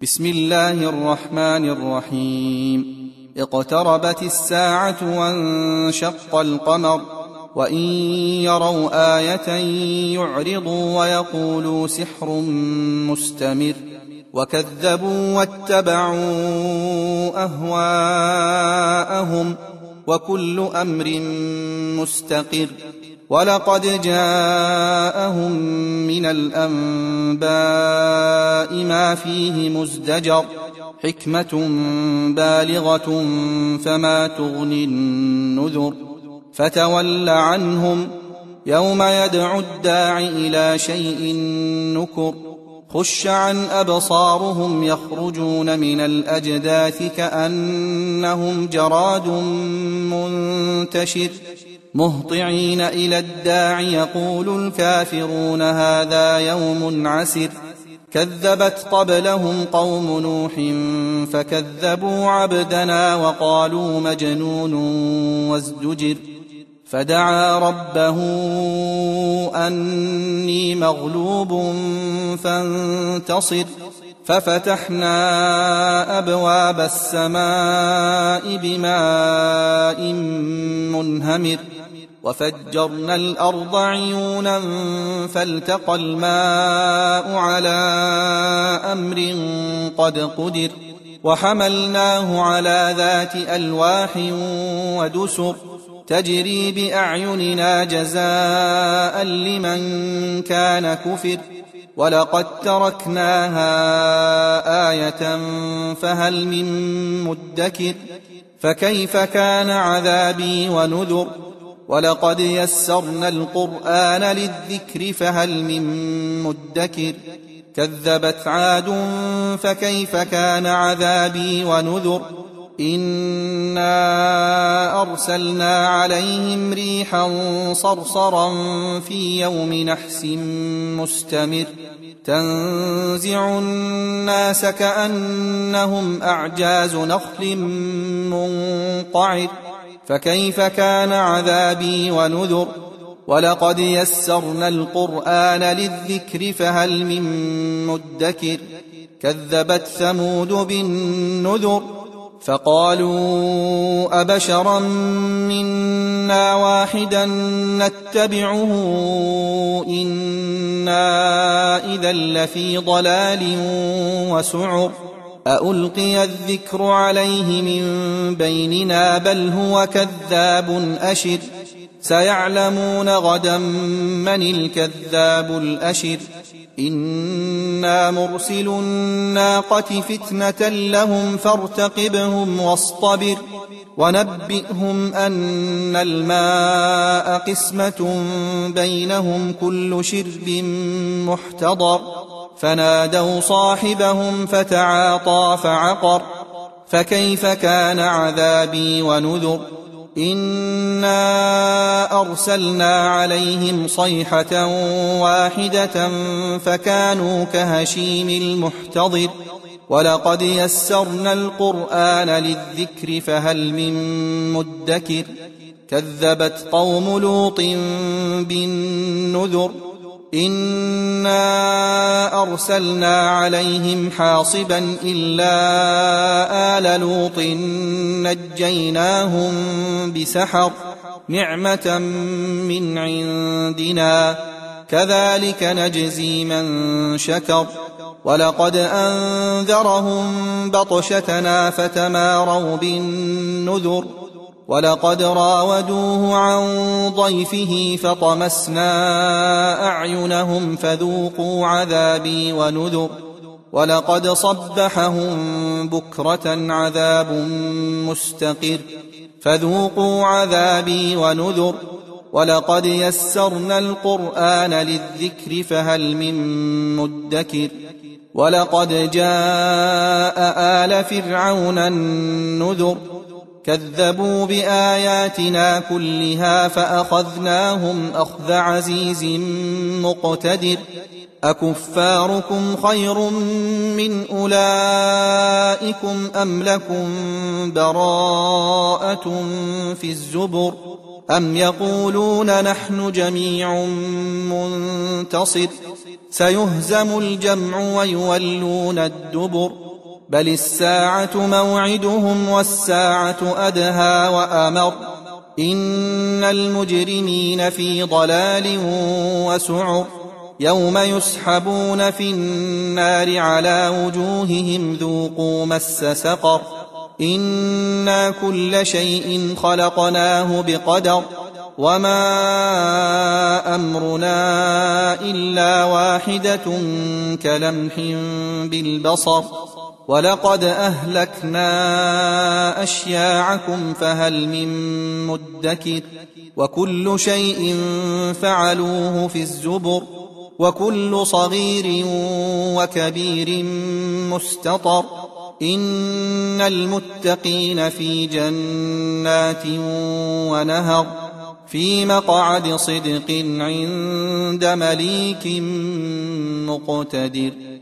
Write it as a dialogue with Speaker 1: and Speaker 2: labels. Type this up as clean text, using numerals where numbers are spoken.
Speaker 1: بسم الله الرحمن الرحيم. اقتربت الساعة وانشق القمر وإن يروا آية يعرضوا ويقولوا سحر مستمر وكذبوا واتبعوا أهواءهم وكل أمر مستقر ولقد جاءهم من الأنباء ما فيه مزدجر حكمة بالغة فما تغني النذر فتول عنهم يوم يدعو الداع إلى شيء نكر خش عن أبصارهم يخرجون من الأجداث كأنهم جراد منتشر مهطعين إلى الداع يقول الكافرون هذا يوم عسر كذبت قبلهم قوم نوح فكذبوا عبدنا وقالوا مجنون وازدجر فدعا ربه أني مغلوب فانتصر ففتحنا أبواب السماء بماء منهمر وفجرنا الأرض عيونا فالتقى الماء على أمر قد قدر وحملناه على ذات ألواح ودسر تجري بأعيننا جزاء لمن كان كفر ولقد تركناها آية فهل من مدكر فكيف كان عذابي ونذر ولقد يسرنا القرآن للذكر فهل من مدكر كذبت عاد فكيف كان عذابي ونذر إنا أرسلنا عليهم ريحا صرصرا في يوم نحس مستمر تنزع الناس كأنهم أعجاز نخل منقعر فكيف كان عذابي ونذر ولقد يسرنا القرآن للذكر فهل من مدكر كذبت ثمود بالنذر فقالوا أبشرا منا واحدا نتبعه إنا إذا لفي ضلال وسعر أألقي الذكر عليه من بيننا بل هو كذاب أشر سيعلمون غدا من الكذاب الأشر إنا مرسل الناقة فتنة لهم فارتقبهم واصطبر ونبئهم أن الماء قسمة بينهم كل شرب محتضر فنادوا صاحبهم فتعاطى فعقر فكيف كان عذابي ونذر إنا أرسلنا عليهم صيحة واحدة فكانوا كهشيم المحتضر ولقد يسرنا القرآن للذكر فهل من مدكر كذبت قوم لوط بالنذر إنا أرسلنا عليهم حاصبا إلا آل لوط نجيناهم بسحر نعمة من عندنا كذلك نجزي من شكر ولقد أنذرهم بطشتنا فتماروا بالنذر ولقد راودوه عن ضيفه فطمسنا أعينهم فذوقوا عذابي ونذر ولقد صبحهم بكرة عذاب مستقر فذوقوا عذابي ونذر ولقد يسرنا القرآن للذكر فهل من مدكر ولقد جاء آل فرعون النذر كذبوا بآياتنا كلها فأخذناهم أخذ عزيز مقتدر أكفاركم خير من أولئكم أم لكم براءة في الزبر أم يقولون نحن جميع منتصر سيهزم الجمع ويولون الدبر بل الساعة موعدهم والساعة أدهى وأمر إن المجرمين في ضلال وسعر يوم يسحبون في النار على وجوههم ذوقوا مس سقر إنا كل شيء خلقناه بقدر وما أمرنا إلا واحدة كلمح بالبصر ولقد أهلكنا أشياعكم فهل من مدكر وكل شيء فعلوه في الزبر وكل صغير وكبير مستطر إن المتقين في جنات ونهر في مقعد صدق عند مليك مقتدر.